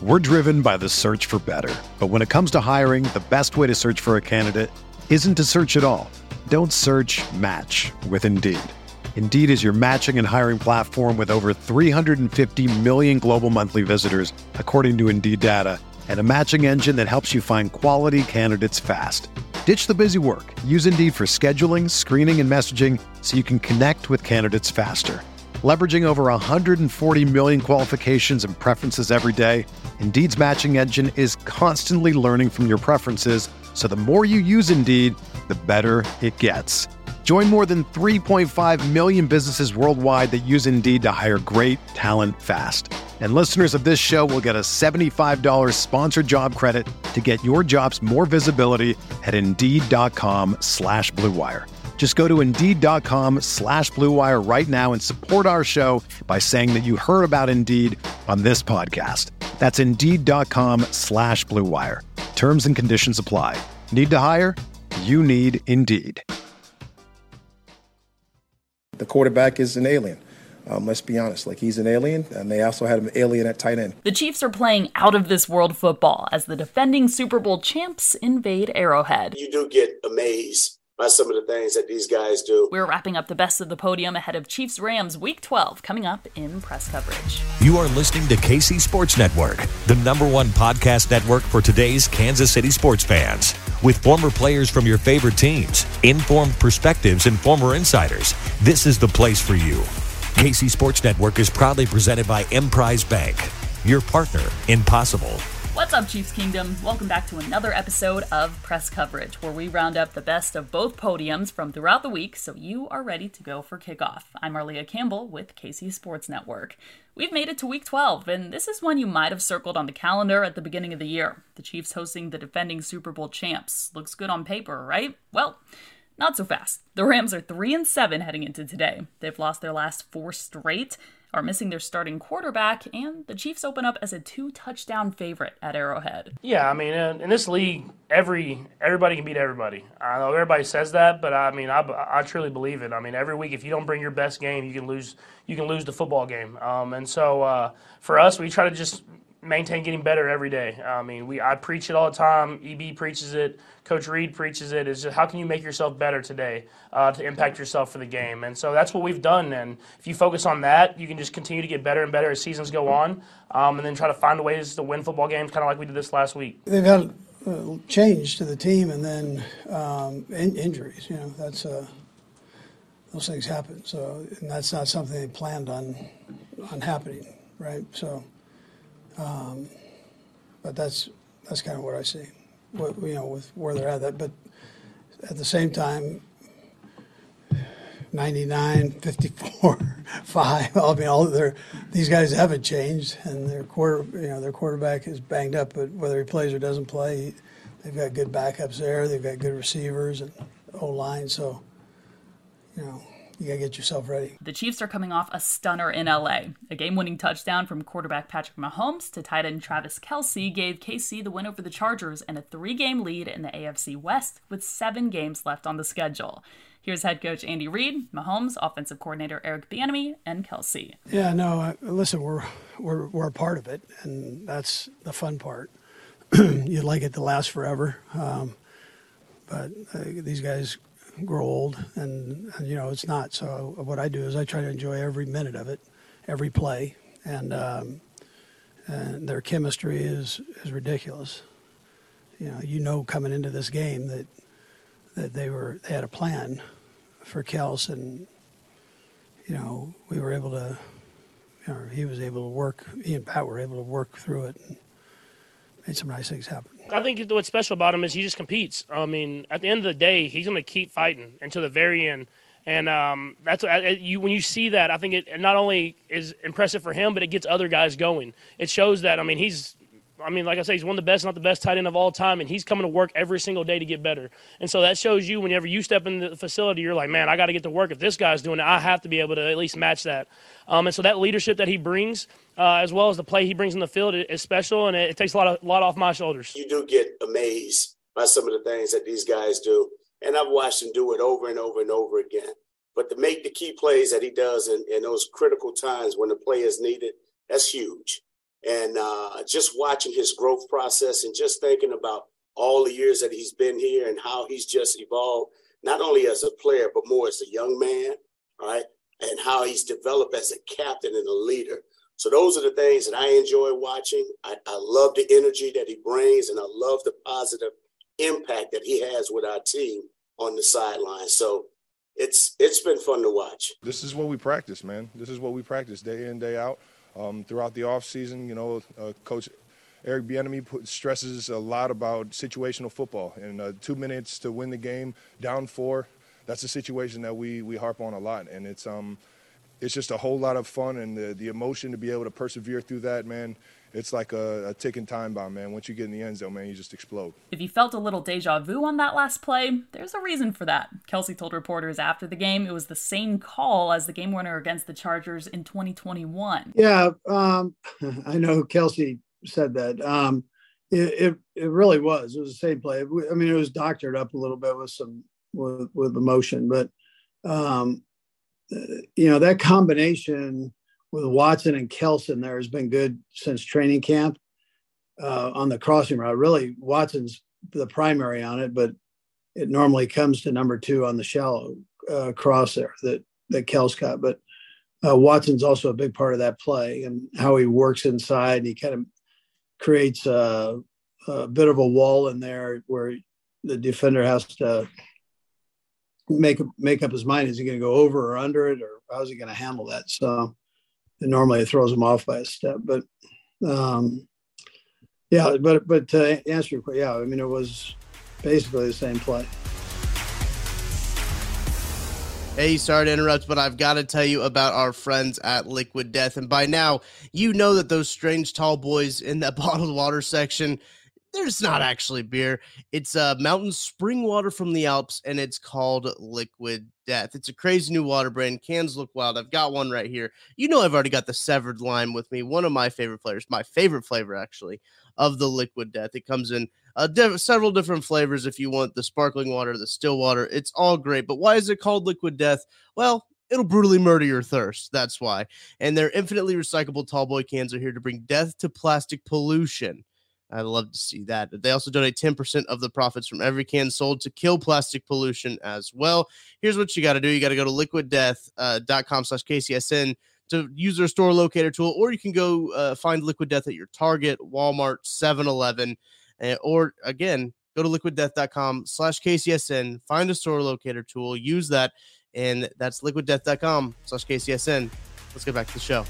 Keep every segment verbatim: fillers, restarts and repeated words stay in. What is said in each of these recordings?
We're driven by the search for better. But when it comes to hiring, the best way to search for a candidate isn't to search at all. Don't search, match with Indeed. Indeed is your matching and hiring platform with over three hundred fifty million global monthly visitors, according to Indeed data, and a matching engine that helps you find quality candidates fast. Ditch the busy work. Use Indeed for scheduling, screening, and messaging so you can connect with candidates faster. Leveraging over one hundred forty million qualifications and preferences every day, Indeed's matching engine is constantly learning from your preferences, so the more you use Indeed, the better it gets. Join more than three point five million businesses worldwide that use Indeed to hire great talent fast. And listeners of this show will get a seventy-five dollars sponsored job credit to get your jobs more visibility at Indeed.com slash Blue Wire. Just go to Indeed.com slash Blue Wire right now and support our show by saying that you heard about Indeed on this podcast. That's Indeed.com slash Blue Wire. Terms and conditions apply. Need to hire? You need Indeed. The quarterback is an alien. Um, let's be honest, like he's an alien, and they also had an alien at tight end. The Chiefs are playing out of this world football as the defending Super Bowl champs invade Arrowhead. You do get amazed by some of the things that these guys do. We're wrapping up the best of the podium ahead of Chiefs-Rams Week twelve coming up in press coverage. You are listening to K C Sports Network, the number one podcast network for today's Kansas City sports fans. With former players from your favorite teams, informed perspectives, and former insiders, this is the place for you. K C Sports Network is proudly presented by Emprise Bank, your partner in possible. What's up, Chiefs Kingdom? Welcome back to another episode of Press Coverage, where we round up the best of both podiums from throughout the week so you are ready to go for kickoff. I'm Marlia Campbell with K C Sports Network. We've made it to Week twelve, and this is one you might have circled on the calendar at the beginning of the year. The Chiefs hosting the defending Super Bowl champs. Looks good on paper, right? Well, not so fast. The Rams are three and seven heading into today. They've lost their last four straight, are missing their starting quarterback, and the Chiefs open up as a two-touchdown favorite at Arrowhead. Yeah, I mean, in this league, every everybody can beat everybody. I know everybody says that, but I mean, I, I truly believe it. I mean, every week, if you don't bring your best game, you can lose. You can lose the football game. Um, and so, uh, for us, we try to just maintain getting better every day. I mean, we I preach it all the time. E B preaches it. Coach Reed preaches it. Is just how can you make yourself better today uh, to impact yourself for the game? And so that's what we've done. And if you focus on that, you can just continue to get better and better as seasons go on, um, and then try to find ways to win football games, kind of like we did this last week. They've had uh, change to the team, and then um, in- injuries. You know, that's uh, those things happen. So, and that's not something they planned on on happening, right? So. Um, but that's that's kind of what I see, what, you know, with where they're at. That, but at the same time, ninety-nine, fifty-four, five. I mean, all their these guys haven't changed, and their quarter, you know, their quarterback is banged up. But whether he plays or doesn't play, they've got good backups there. They've got good receivers and O line. So, you know. You got to get yourself ready. The Chiefs are coming off a stunner in L A. A game-winning touchdown from quarterback Patrick Mahomes to tight end Travis Kelce gave K C the win over the Chargers and a three-game lead in the A F C West with seven games left on the schedule. Here's head coach Andy Reid, Mahomes, offensive coordinator Eric Bieniemy, and Kelce. Yeah, no, listen, we're we're we're a part of it, and that's the fun part. You'd like it to last forever, um, but uh, these guys grow old, and, and you know it's not. So what I do is I try to enjoy every minute of it, every play, and um, and their chemistry is is ridiculous. You know, you know coming into this game that that they were they had a plan for Kels, and you know we were able to, you know, he was able to work. He and Pat were able to work through it and made some nice things happen. I think what's special about him is he just competes. I mean, at the end of the day, he's going to keep fighting until the very end. And um, that's you. When you see that, I think it not only is impressive for him, but it gets other guys going. It shows that, I mean, he's I mean, like I say, he's one of the best, not the best tight end of all time, and he's coming to work every single day to get better. And so that shows you whenever you step in the facility, you're like, man, I got to get to work. If this guy's doing it, I have to be able to at least match that. Um, and so that leadership that he brings, uh, as well as the play he brings in the field, is special, and it, it takes a lot, of, lot off my shoulders. You do get amazed by some of the things that these guys do, and I've watched him do it over and over and over again. But to make the key plays that he does in, in those critical times when the play is needed, that's huge. And uh, just watching his growth process and just thinking about all the years that he's been here and how he's just evolved, not only as a player, but more as a young man, all right, and how he's developed as a captain and a leader. So those are the things that I enjoy watching. I, I love the energy that he brings, and I love the positive impact that he has with our team on the sideline. So it's it's been fun to watch. This is what we practice, man. This is what we practice day in, day out. Um, throughout the offseason, you know, uh, Coach Eric Bieniemy put, stresses a lot about situational football. And uh, two minutes to win the game, down four, that's a situation that we we harp on a lot. And it's um it's just a whole lot of fun, and the, the emotion to be able to persevere through that, man. It's like a, a ticking time bomb, man. Once you get in the end zone, man, you just explode. If you felt a little deja vu on that last play, there's a reason for that. Kelce told reporters after the game it was the same call as the game winner against the Chargers in twenty twenty-one. Yeah, um, I know Kelce said that. Um, it, it it really was. It was the same play. I mean, it was doctored up a little bit with some with, with emotion, but um, you know, that combination with Watson and Kelson there has been good since training camp uh, on the crossing route. Really, Watson's the primary on it, but it normally comes to number two on the shallow uh, cross there that, that Kels got. But uh, Watson's also a big part of that play and how he works inside. And he kind of creates a, a bit of a wall in there where the defender has to make, make up his mind. Is he going to go over or under it, or how's he going to handle that? So, and normally it throws him off by a step, but um, yeah, but, but to answer your question, yeah, I mean, it was basically the same play. Hey, sorry to interrupt, but I've got to tell you about our friends at Liquid Death. And by now, you know that those strange tall boys in that bottled water section, there's not actually beer. It's uh, mountain spring water from the Alps, and it's called Liquid Death. It's a crazy new water brand. Cans look wild. I've got one right here. You know I've already got the Severed Lime with me, one of my favorite flavors, my favorite flavor, actually, of the Liquid Death. It comes in uh, diff- several different flavors if you want the sparkling water, the still water. It's all great. But why is it called Liquid Death? Well, it'll brutally murder your thirst. That's why. And their infinitely recyclable tallboy cans are here to bring death to plastic pollution. I'd love to see that. They also donate ten percent of the profits from every can sold to kill plastic pollution as well. Here's what you got to do. You got to go to liquid death dot com slash K C S N to use their store locator tool, or you can go uh, find Liquid Death at your Target, Walmart, seven eleven, uh, or again, go to liquid death dot com slash K C S N, find a store locator tool, use that, and that's liquid death dot com slash K C S N. Let's get back to the show.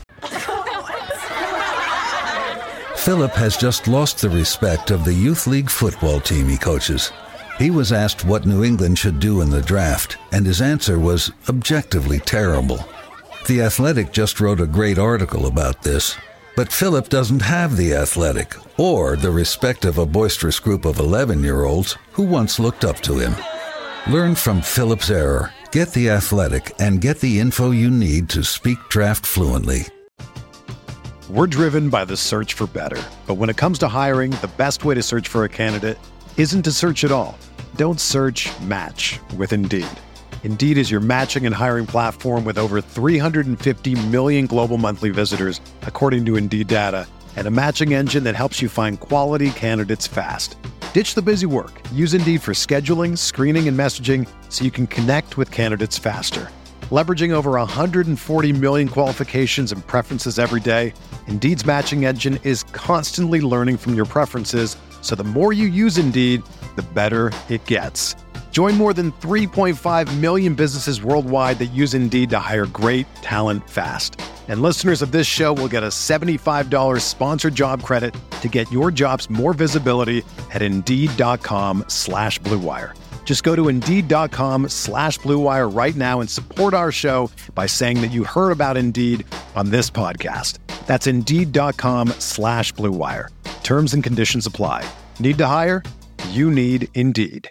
Philip has just lost the respect of the youth league football team he coaches. He was asked what New England should do in the draft, and his answer was objectively terrible. The Athletic just wrote a great article about this, but Philip doesn't have the Athletic or the respect of a boisterous group of eleven-year-olds who once looked up to him. Learn from Philip's error, get the Athletic, and get the info you need to speak draft fluently. We're driven by the search for better. But when it comes to hiring, the best way to search for a candidate isn't to search at all. Don't search, match with Indeed. Indeed is your matching and hiring platform with over three hundred fifty million global monthly visitors, according to Indeed data, and a matching engine that helps you find quality candidates fast. Ditch the busy work. Use Indeed for scheduling, screening, and messaging so you can connect with candidates faster. Leveraging over one hundred forty million qualifications and preferences every day, Indeed's matching engine is constantly learning from your preferences, so the more you use Indeed, the better it gets. Join more than three point five million businesses worldwide that use Indeed to hire great talent fast. And listeners of this show will get a seventy-five dollars sponsored job credit to get your jobs more visibility at Indeed.com slash Blue Wire. Just go to Indeed.com slash Blue Wire right now and support our show by saying that you heard about Indeed on this podcast. That's Indeed.com slash Blue Wire. Terms and conditions apply. Need to hire? You need Indeed.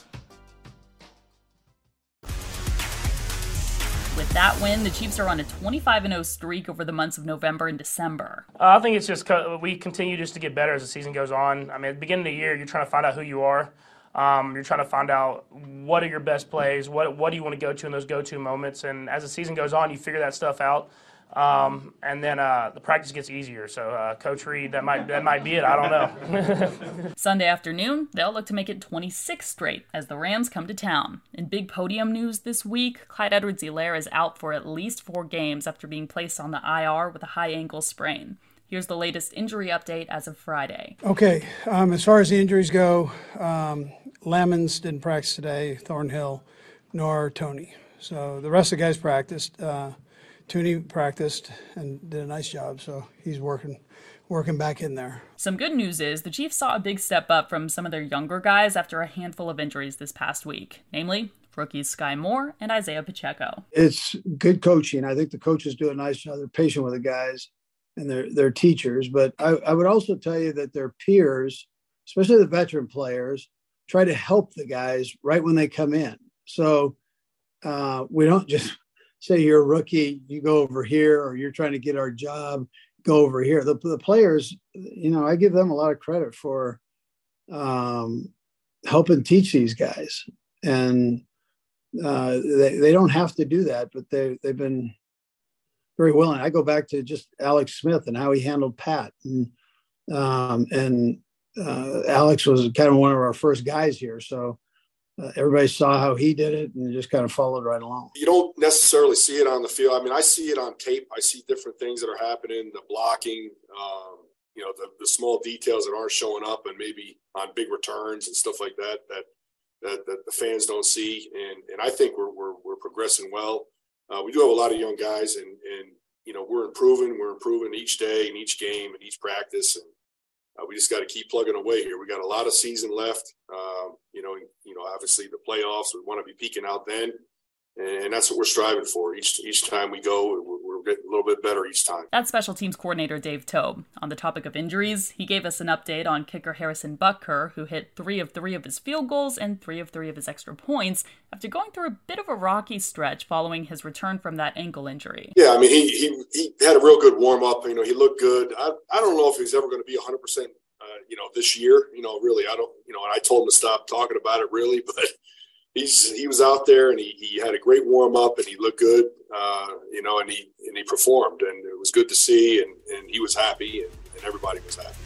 With that win, the Chiefs are on a twenty-five and oh streak over the months of November and December. Uh, I think it's just co- we continue just to get better as the season goes on. I mean, at the beginning of the year, you're trying to find out who you are. Um, you're trying to find out what are your best plays, what what do you want to go to in those go-to moments. And as the season goes on, you figure that stuff out. Um, and then uh, the practice gets easier. So uh, Coach Reed, that might that might be it. I don't know. Sunday afternoon, they'll look to make it twenty-six straight as the Rams come to town. In big podium news this week, Clyde Edwards-Helaire is out for at least four games after being placed on the I R with a high ankle sprain. Here's the latest injury update as of Friday. Okay, um, as far as the injuries go, um, Lamons didn't practice today, Thornhill, nor Tony. So the rest of the guys practiced. Uh, Tooney practiced and did a nice job, so he's working working back in there. Some good news is the Chiefs saw a big step up from some of their younger guys after a handful of injuries this past week, namely rookies Sky Moore and Isaiah Pacheco. It's good coaching. I think the coaches do a nice job. They're patient with the guys and their their teachers, but I, I would also tell you that their peers, especially the veteran players, try to help the guys right when they come in. So uh, we don't just say you're a rookie, you go over here, or you're trying to get our job, go over here. The, the players, you know, I give them a lot of credit for um, helping teach these guys. And uh, they, they don't have to do that, but they, they've been very willing. I go back to just Alex Smith and how he handled Pat. And, um, and uh, Alex was kind of one of our first guys here. So Uh, everybody saw how he did it and just kind of followed right along. You don't necessarily see it on the field. I mean, I see it on tape. I see different things that are happening, the blocking, um, you know, the, the small details that aren't showing up and maybe on big returns and stuff like that, that, that, that the fans don't see. And, and I think we're, we're, we're progressing well. Uh, we do have a lot of young guys and, and, you know, we're improving, we're improving each day and each game and each practice. And, Uh, we just got to keep plugging away here. We got a lot of season left. Um, you know, you know, obviously the playoffs, we want to be peaking out then, and that's what we're striving for. Each each time we go, we're, we're getting a little bit better each time. That's Special Teams Coordinator Dave Tobe. On the topic of injuries, he gave us an update on kicker Harrison Butker, who hit three of three of his field goals and three of three of his extra points after going through a bit of a rocky stretch following his return from that ankle injury. Yeah, I mean, he he he had a real good warm up. You know, he looked good. I I don't know if he's ever going to be one hundred percent. Uh, you know, this year, you know, really, I don't, you know, and I told him to stop talking about it really, but he's, he was out there and he, he had a great warm up and he looked good, uh, you know, and he, and he performed and it was good to see and, and he was happy and, and everybody was happy.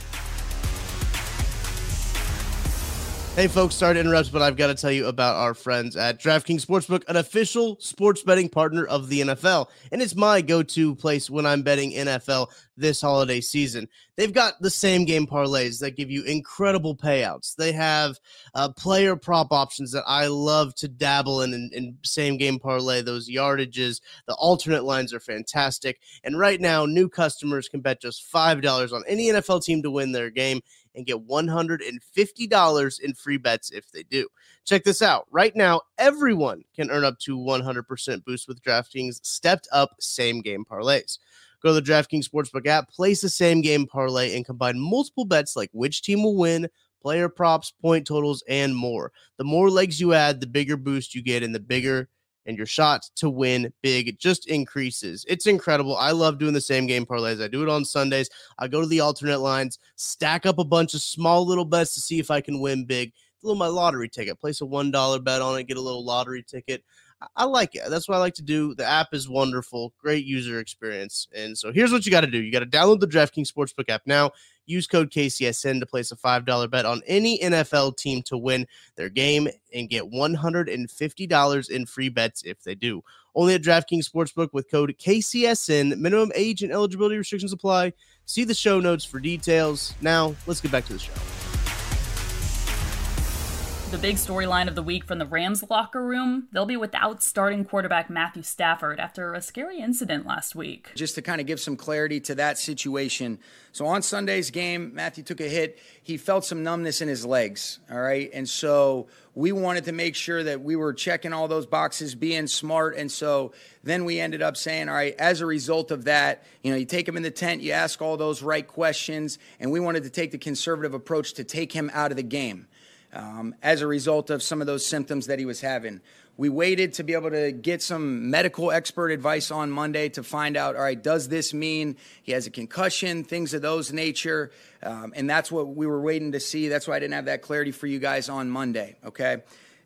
Hey folks, sorry to interrupt, but I've got to tell you about our friends at DraftKings Sportsbook, an official sports betting partner of the N F L. And it's my go-to place when I'm betting N F L this holiday season. They've got the same game parlays that give you incredible payouts. They have uh, player prop options that I love to dabble in, in, in same game parlay, those yardages. The alternate lines are fantastic. And right now, new customers can bet just five dollars on any N F L team to win their game and get one hundred fifty dollars in free bets if they do. Check this out. Right now, everyone can earn up to one hundred percent boost with DraftKings stepped up same game parlays. Go to the DraftKings Sportsbook app, place a same game parlay, and combine multiple bets like which team will win, player props, point totals, and more. The more legs you add, the bigger boost you get, and the bigger and your shot to win big just increases. It's incredible. I love doing the same game parlays. I do it on Sundays. I go to the alternate lines, stack up a bunch of small little bets to see if I can win big. A little my lottery ticket. Place a one dollar bet on it, get a little lottery ticket. I like it. That's what I like to do. The app is wonderful. Great user experience. And so here's what you got to do. You got to download the DraftKings Sportsbook app now. Use code K C S N to place a five dollar bet on any N F L team to win their game and get one hundred fifty dollars in free bets if they do. Only at DraftKings Sportsbook with code K C S N. Minimum age and eligibility restrictions apply. See the show notes for details. Now, let's get back to the show. The big storyline of the week from the Rams locker room, they'll be without starting quarterback Matthew Stafford after a scary incident last week. Just to kind of give some clarity to that situation. So on Sunday's game, Matthew took a hit. He felt some numbness in his legs, all right? And so we wanted to make sure that we were checking all those boxes, being smart. And so then we ended up saying, all right, as a result of that, you know, you take him in the tent, you ask all those right questions, and we wanted to take the conservative approach to take him out of the game. Um, as a result of some of those symptoms that he was having. We waited to be able to get some medical expert advice on Monday to find out, all right, does this mean he has a concussion, things of those nature? Um, and that's what we were waiting to see. That's why I didn't have that clarity for you guys on Monday, okay?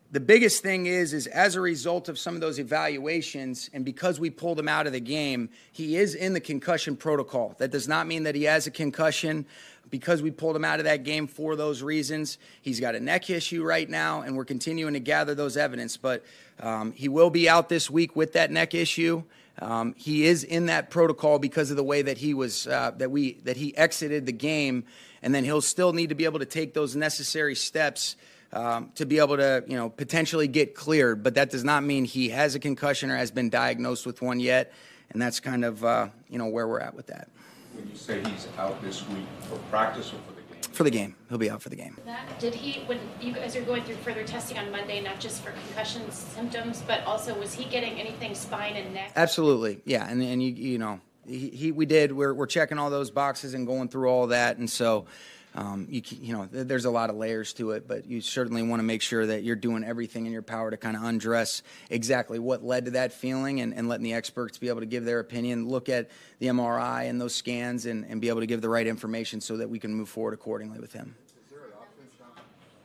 the biggest thing is, is as a result of some of those evaluations, and because we pulled him out of the game, he is in the concussion protocol. That does not mean that he has a concussion. Because we pulled him out of that game for those reasons, he's got a neck issue right now, and we're continuing to gather those evidence. But um, he will be out this week with that neck issue. Um, he is in that protocol because of the way that he was uh, that we that he exited the game, and then he'll still need to be able to take those necessary steps um, to be able to, you know, potentially get cleared. But that does not mean he has a concussion or has been diagnosed with one yet, and that's kind of uh, you know where we're at with that. When you say he's out this week for practice or for the game? For the game. He'll be out for the game. That, did he, when you guys are going through further testing on Monday, not just for concussion symptoms, but also was he getting anything spine and neck? Absolutely. Yeah. And, and you, you know, he, he we did. We're, we're checking all those boxes and going through all that. And so, um, you, you know, there's a lot of layers to it, but you certainly want to make sure that you're doing everything in your power to kind of undress exactly what led to that feeling and, and letting the experts be able to give their opinion, look at the M R I and those scans and, and be able to give the right information so that we can move forward accordingly with him. Is there an option, Sean?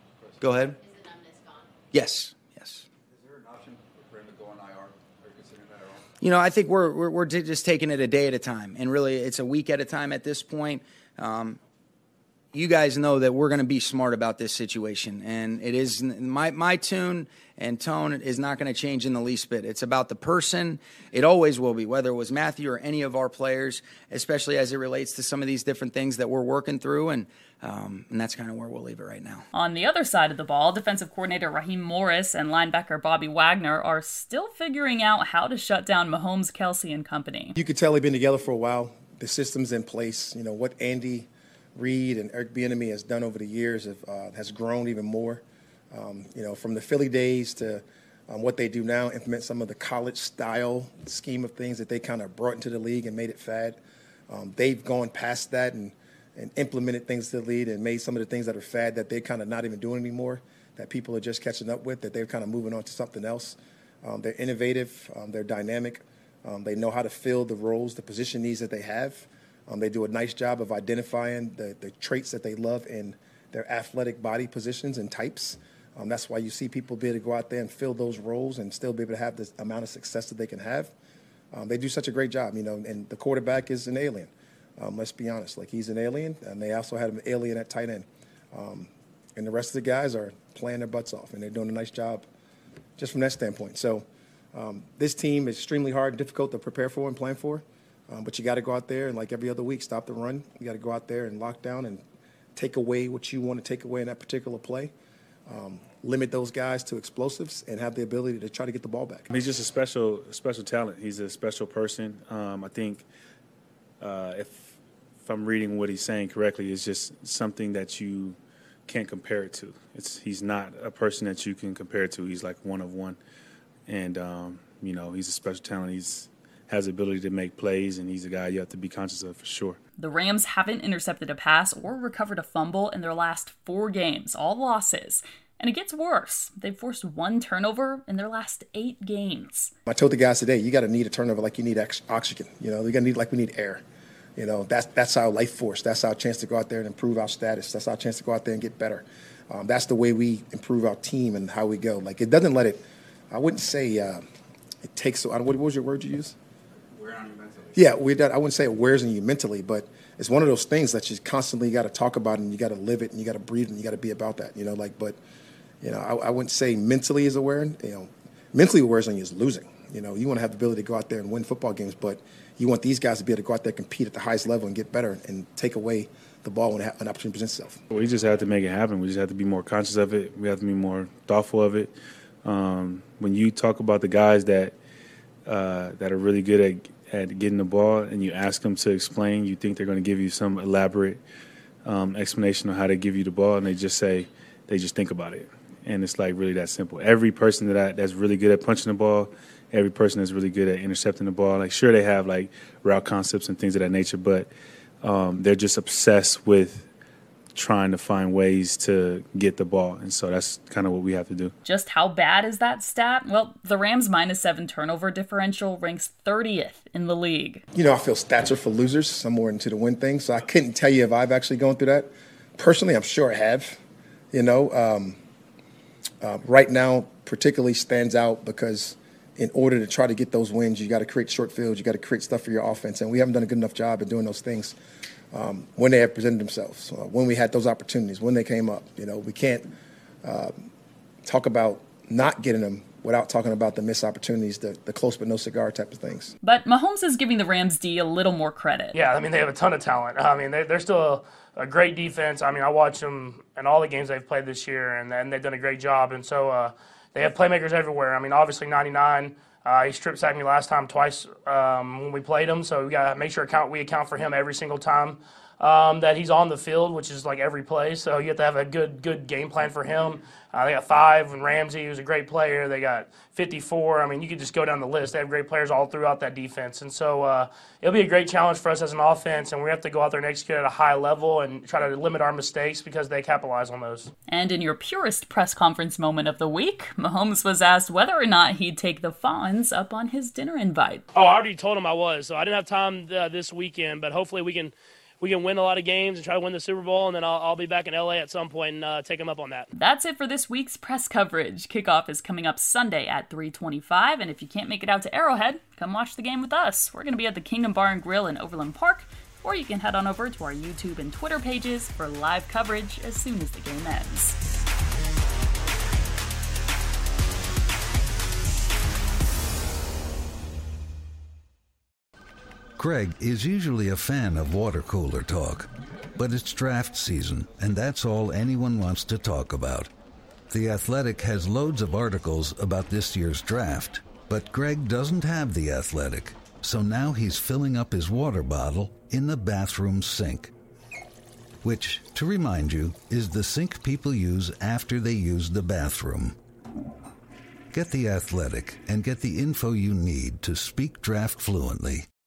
Go ahead. Is the numbness gone? Yes. Yes. Is there an option for him to go on I R? Are you considering that at all? You know, I think we're, we're, we're just taking it a day at a time, and really it's a week at a time at this point. Um, You guys know that we're going to be smart about this situation, and it is my my tune and tone is not going to change in the least bit. It's about the person. It always will be, whether it was Matthew or any of our players, especially as it relates to some of these different things that we're working through, and um, and that's kind of where we'll leave it right now. On the other side of the ball, defensive coordinator Raheem Morris and linebacker Bobby Wagner are still figuring out how to shut down Mahomes, Kelsey, and company. You could tell they've been together for a while. The system's in place. You know what Andy Reid and Eric Bieniemy has done over the years have, uh, has grown even more. Um, you know, from the Philly days to um, what they do now, implement some of the college-style scheme of things that they kind of brought into the league and made it fad. Um, they've gone past that and, and implemented things to the league and made some of the things that are fad that they're kind of not even doing anymore, that people are just catching up with, that they're kind of moving on to something else. Um, they're innovative. Um, they're dynamic. Um, they know how to fill the roles, the position needs that they have. Um, they do a nice job of identifying the, the traits that they love in their athletic body positions and types. Um, that's why you see people be able to go out there and fill those roles and still be able to have the amount of success that they can have. Um, they do such a great job, you know, and the quarterback is an alien. Um, let's be honest. Like, he's an alien, and they also had an alien at tight end. Um, and the rest of the guys are playing their butts off, and they're doing a nice job just from that standpoint. So um, this team is extremely hard and difficult to prepare for and plan for. Um, but you got to go out there and, like every other week, stop the run. You got to go out there and lock down and take away what you want to take away in that particular play. Um, limit those guys to explosives and have the ability to try to get the ball back. He's just a special, special talent. He's a special person. Um, I think uh, if if I'm reading what he's saying correctly, it's just something that you can't compare it to. It's he's not a person that you can compare it to. He's like one of one, and um, you know, he's a special talent. He's has the ability to make plays, and he's a guy you have to be conscious of for sure. The Rams haven't intercepted a pass or recovered a fumble in their last four games, all losses. And it gets worse. They've forced one turnover in their last eight games. I told the guys today, you got to need a turnover like you need oxygen. You know, you're going to need like we need air. You know, that's that's our life force. That's our chance to go out there and improve our status. That's our chance to go out there and get better. Um, that's the way we improve our team and how we go. Like, it doesn't let it, I wouldn't say uh, it takes, so, what was your word you use? Wear on you mentally. Yeah, we I wouldn't say it wears on you mentally, but it's one of those things that you constantly got to talk about, and you got to live it, and you got to breathe, and you got to be about that. You know, like, but you know, I, I wouldn't say mentally is aware. You know, mentally what wears on you is losing. You know, you want to have the ability to go out there and win football games, but you want these guys to be able to go out there, compete at the highest level, and get better, and take away the ball when an opportunity presents itself. We just have to make it happen. We just have to be more conscious of it. We have to be more thoughtful of it. Um, when you talk about the guys that uh, that are really good at at getting the ball, and you ask them to explain, you think they're going to give you some elaborate um, explanation on how to give you the ball, and they just say, they just think about it. And it's like really that simple. Every person that I, that's really good at punching the ball, every person that's really good at intercepting the ball, like sure they have like route concepts and things of that nature, but um, they're just obsessed with trying to find ways to get the ball. And so that's kind of what we have to do. Just how bad is that stat? Well, the Rams' minus seven turnover differential ranks thirtieth in the league. You know, I feel stats are for losers. I'm more into the win thing, so I couldn't tell you if I've actually gone through that. Personally, I'm sure I have. You know, um, uh, right now particularly stands out because in order to try to get those wins, you got to create short fields, you got to create stuff for your offense, and we haven't done a good enough job of doing those things um, when they have presented themselves, uh, when we had those opportunities, when they came up. You know, we can't uh, talk about not getting them without talking about the missed opportunities, the, the close but no cigar type of things. But Mahomes is giving the Rams D a little more credit. Yeah, I mean, they have a ton of talent. I mean, they're, they're still a, a great defense. I mean, I watch them in all the games they've played this year, and, and they've done a great job. And so uh, they have playmakers everywhere. I mean, obviously ninety-nine, uh, he strip sacked me last time twice um, when we played him, so we got to make sure account we account for him every single time um, that he's on the field, which is like every play. So you have to have a good good game plan for him. Uh, they got five, and Ramsey, who's a great player. They got fifty-four. I mean, you could just go down the list. They have great players all throughout that defense. And so uh, it'll be a great challenge for us as an offense, and we have to go out there and execute at a high level and try to limit our mistakes because they capitalize on those. And in your purest press conference moment of the week, Mahomes was asked whether or not he'd take the Fonz up on his dinner invite. Oh, I already told him I was, so I didn't have time uh, this weekend, but hopefully we can – we can win a lot of games and try to win the Super Bowl, and then I'll, I'll be back in L A at some point and uh, take them up on that. That's it for this week's press coverage. Kickoff is coming up Sunday at three twenty-five, and if you can't make it out to Arrowhead, come watch the game with us. We're going to be at the Kingdom Bar and Grill in Overland Park, or you can head on over to our YouTube and Twitter pages for live coverage as soon as the game ends. Craig is usually a fan of water cooler talk, but it's draft season, and that's all anyone wants to talk about. The Athletic has loads of articles about this year's draft, but Greg doesn't have The Athletic, so now he's filling up his water bottle in the bathroom sink, which, to remind you, is the sink people use after they use the bathroom. Get The Athletic and get the info you need to speak draft fluently.